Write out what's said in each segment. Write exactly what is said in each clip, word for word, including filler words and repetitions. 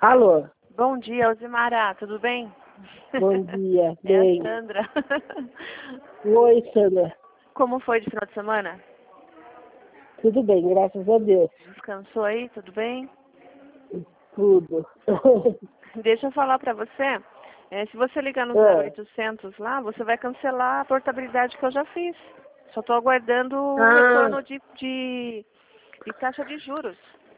Alô? Bom dia, Alzimara, tudo bem? Bom dia, É bem. a Sandra. Oi, Sandra. Como foi de final de semana? Tudo bem, graças a Deus. Descansou aí, tudo bem? Tudo. Deixa eu falar pra você, é, se você ligar no Ah. zero oitocentos lá, você vai cancelar a portabilidade que eu já fiz. Só estou aguardando o Ah. retorno de, de, de taxa de juros.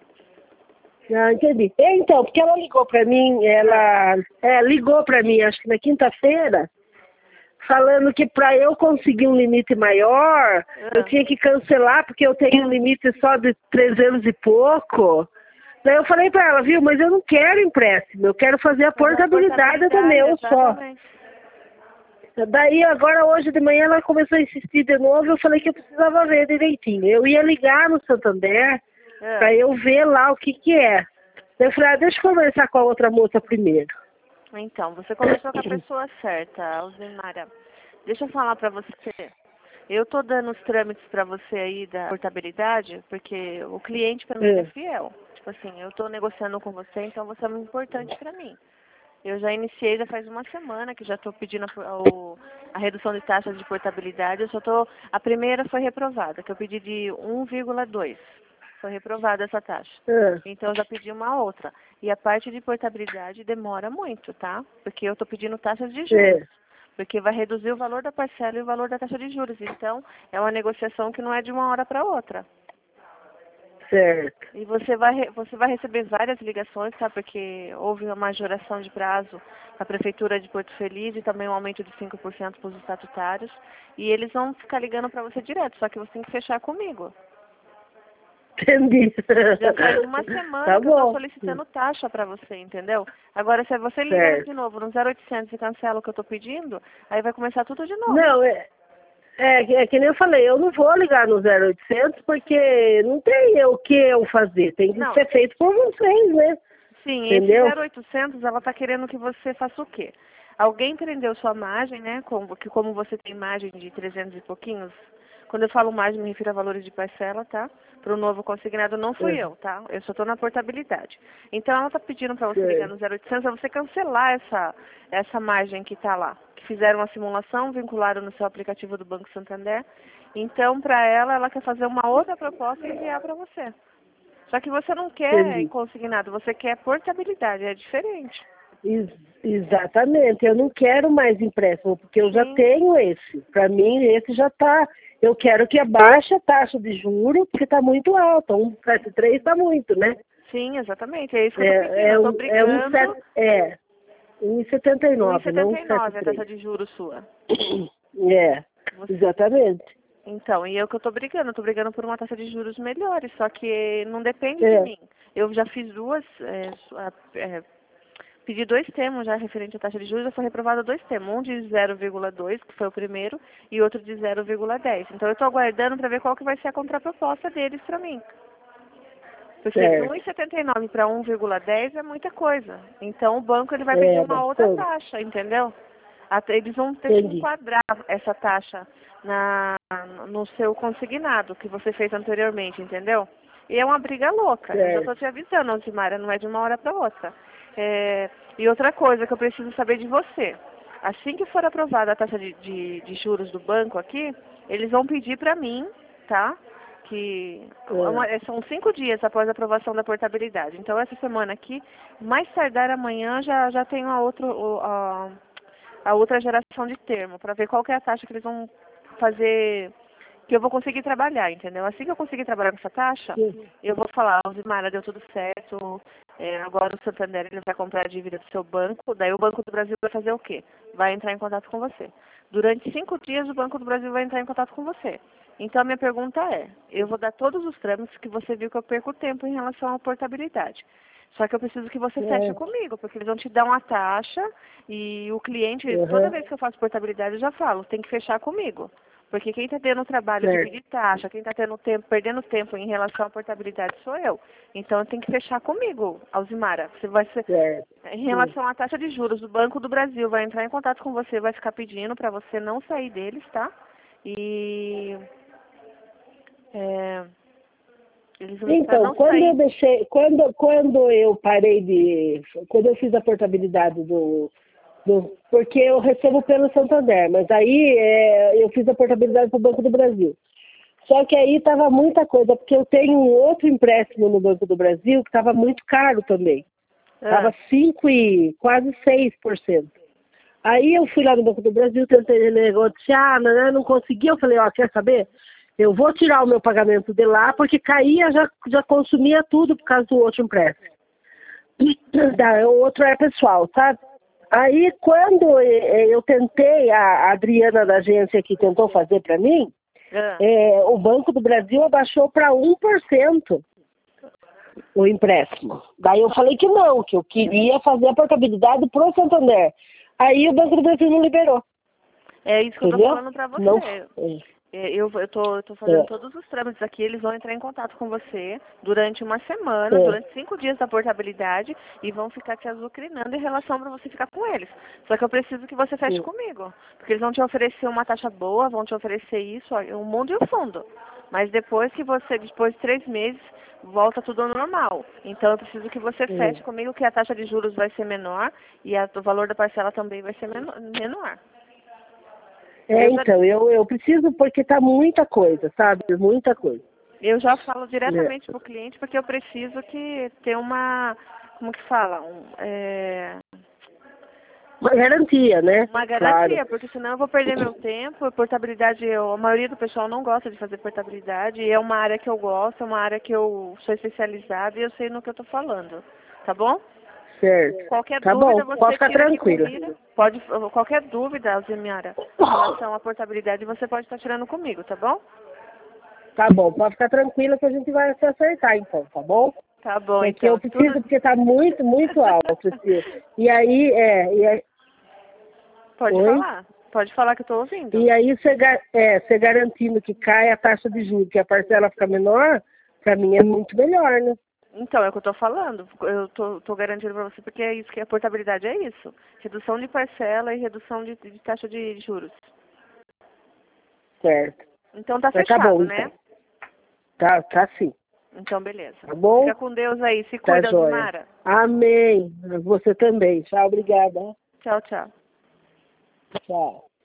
Ah, entendi. Então, porque ela ligou pra mim, ela é, ligou pra mim, acho que na quinta-feira, falando que para eu conseguir um limite maior, eu Ah. tinha que cancelar, porque eu tenho um limite só de trezentos e pouco. Daí eu falei para ela, viu, mas eu não quero empréstimo, eu quero fazer a Fazer a portabilidade do meu só. exatamente. Daí agora hoje de manhã ela começou a insistir de novo, eu falei que eu precisava ver direitinho. Eu ia ligar no Santander Ah. para eu ver lá o que que é. Daí eu falei, ah, deixa eu conversar com a outra moça primeiro. Então, você conversou com a pessoa certa, Alzimara. Deixa eu falar pra você. Eu tô dando os trâmites pra você aí da portabilidade, porque o cliente pra mim ele é É. fiel. Tipo assim, eu tô negociando com você, então você é muito importante pra mim. Eu já iniciei, já faz uma semana que já tô pedindo a, o- a redução de taxas de portabilidade. Eu só tô, a primeira foi reprovada, que eu pedi de um vírgula dois. Foi reprovada essa taxa. É. Então eu já pedi uma outra. E a parte de portabilidade demora muito, tá? Porque eu tô pedindo taxas de juros. É. Porque vai reduzir o valor da parcela e o valor da taxa de juros. Então, é uma negociação que não é de uma hora para outra. Certo. E você vai, re- você vai receber várias ligações, tá? Porque houve uma majoração de prazo na Prefeitura de Porto Feliz e também um aumento de cinco por cento para os estatutários. E eles vão ficar ligando para você direto, só que você tem que fechar comigo. Entendi. Já faz uma semana Tá que eu estou bom. solicitando taxa para você, entendeu? Agora, se você ligar Certo. de novo no zero oitocentos e cancela o que eu estou pedindo, aí vai começar tudo de novo. Não, é, é, que- é que nem eu falei, eu não vou ligar no zero oitocentos porque não tem o que eu fazer, tem que Não. ser feito por vocês, né? Sim, esse Entendeu? zero oitocentos, ela está querendo que você faça o quê? Alguém prendeu sua margem, né? Como, que como você tem margem de trezentos e pouquinhos, quando eu falo margem, me refiro a valores de parcela, tá? Para o novo consignado, não fui É. eu, tá? Eu só estou na portabilidade. Então, ela está pedindo para você ligar Certo. no zero oitocentos para você cancelar essa, essa margem que está lá. Que fizeram uma simulação, vincularam no seu aplicativo do Banco Santander. Então, para ela, ela quer fazer uma outra proposta e enviar para você. Só que você não quer Entendi. consignado, você quer portabilidade, é diferente. Ex- exatamente, eu não quero mais empréstimo, porque eu já Sim, tenho esse. Para mim, esse já está. Eu quero que abaixe a taxa de juros, porque está muito alta. Um vírgula setenta e três está muito, né? sim, exatamente. É isso que eu tô pedindo. É, Eu é, tô um, é, um, brigando set- é um vírgula setenta e nove, não um vírgula setenta e nove a taxa um vírgula setenta e três. de juros sua. É, Você- exatamente. Então, e é o que eu tô brigando. Eu tô brigando por uma taxa de juros melhores, só que não depende de É, mim. Eu já fiz duas, é, su- a- é, pedi dois termos já referente à taxa de juros, já foi reprovado dois termos. Um de zero vírgula dois, que foi o primeiro, e outro de zero vírgula dez. Então, eu tô aguardando para ver qual que vai ser a contraproposta deles para mim. Porque de um certo. vírgula setenta e nove para um vírgula dez é muita coisa. Então o banco ele vai pedir É, uma outra bastante. taxa, entendeu? Até eles vão ter que Entendi. enquadrar essa taxa na, no seu consignado que você fez anteriormente, entendeu? E é uma briga louca. Eu já Certo. estou te avisando, Alzimara, não é de uma hora para outra. É, e outra coisa que eu preciso saber de você. Assim que for aprovada a taxa de, de, de juros do banco aqui, eles vão pedir para mim, tá? Que uma- É, são cinco dias após a aprovação da portabilidade. Então, essa semana aqui, mais tardar amanhã, já, já tenho a, outro, o- a, a outra geração de termo, para ver qual que é a taxa que eles vão fazer, que eu vou conseguir trabalhar, entendeu? Assim que eu conseguir trabalhar com essa taxa, sim, eu vou falar, Alzimara, deu tudo certo, é, agora o Santander ele vai comprar a dívida do seu banco, daí o Banco do Brasil vai fazer o quê? Vai entrar em contato com você. Durante cinco dias, o Banco do Brasil vai entrar em contato com você. Então, a minha pergunta é, eu vou dar todos os trâmites que você viu que eu perco tempo em relação à portabilidade. Só que eu preciso que você feche é, comigo, porque eles vão te dar uma taxa e o cliente, toda aham, vez que eu faço portabilidade, eu já falo, tem que fechar comigo. Porque quem está tendo o trabalho de certo, pedir taxa, quem está tendo tempo, perdendo tempo em relação à portabilidade sou eu. Então tem que fechar comigo, Alzimara. Você vai ser, certo, em sim, relação à taxa de juros, o Banco do Brasil vai entrar em contato com você, vai ficar pedindo para você não sair deles, tá? E é, Eles não, Então, não quando sair. eu deixei, quando, quando eu parei de, quando eu fiz a portabilidade do, do porque eu recebo pelo Santander, mas aí é, eu fiz a portabilidade para o Banco do Brasil. Só que aí estava muita coisa, porque eu tenho um outro empréstimo no Banco do Brasil que estava muito caro também. Estava Ah, cinco e quase seis por cento. Aí eu fui lá no Banco do Brasil, tentei negociar, mas eu não consegui. Eu falei, ó, quer saber? Eu vou tirar o meu pagamento de lá, porque caía, já, já consumia tudo por causa do outro empréstimo. Da, o outro é pessoal, sabe? Aí quando eu, eu tentei, a Adriana da agência que tentou fazer para mim, ah. é, o Banco do Brasil abaixou para um por cento o empréstimo. Daí eu falei que não, que eu queria fazer a portabilidade pro Santander. Aí o Banco do Brasil não liberou. É isso que eu tô Entendeu? falando pra Não. você. É, É, Eu, eu, tô, eu tô fazendo é, todos os trâmites aqui, eles vão entrar em contato com você durante uma semana, é, durante cinco dias da portabilidade e vão ficar te azucrinando em relação para você ficar com eles. Só que eu preciso que você feche é. comigo, porque eles vão te oferecer uma taxa boa, vão te oferecer isso, ó, o mundo e o fundo. Mas depois que você, depois de três meses, volta tudo ao normal. Então eu preciso que você feche comigo que a taxa de juros vai ser menor e a, o valor da parcela também vai ser menor. menor. É, Eu já, então, eu, eu preciso porque tá muita coisa, sabe? Muita coisa. Eu já falo É. diretamente para o cliente porque eu preciso que ter uma, como que fala, um, é, Uma garantia, né? uma Claro. garantia, porque senão eu vou perder meu tempo. Portabilidade, eu, a maioria do pessoal não gosta de fazer portabilidade e é uma área que eu gosto, é uma área que eu sou especializada e eu sei no que eu estou falando, tá bom? Certo. Qualquer Tá bom, dúvida pode você ficar tira aqui tranquila. comigo. Pode, qualquer dúvida, Alzemiara, em relação à portabilidade, você pode estar tirando comigo, tá bom? Tá bom, pode ficar tranquila que a gente vai se acertar então, tá bom? Tá bom, É que eu então. preciso, Tudo. porque tá muito, muito alto. esse- E aí, é, e aí, Pode oi? falar. Pode falar que eu estou ouvindo. E aí você, ga- é, você garantindo que cai a taxa de juros, que a parcela fica menor, pra mim é muito melhor, né? Então, é o que eu estou falando. Eu tô, tô garantindo para você porque é isso que a portabilidade é isso. Redução de parcela e redução de, de taxa de juros. Certo. Então tá Mas tá fechado, bom, né? então. Tá, tá sim. Então beleza. Tá bom? Fica com Deus aí. Se Tá cuida, joia. Alzimara. Amém. Você também. Tchau, obrigada. Tchau, tchau. Tchau.